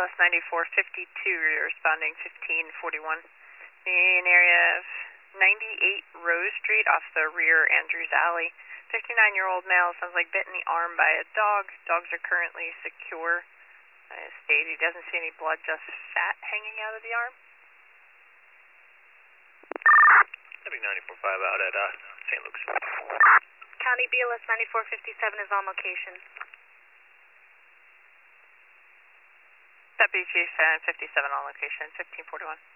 BLS 9452, responding 1541. In area of 98 Rose Street off the rear Andrews Alley. 59-year-old male sounds like bit in the arm by a dog. Dogs are currently secure. Stated he doesn't see any blood, just fat hanging out of the arm. Having 94.5 out at St. Luke's. County BLS 9457 is on location. Deputy Chief and 57 on location, 1541.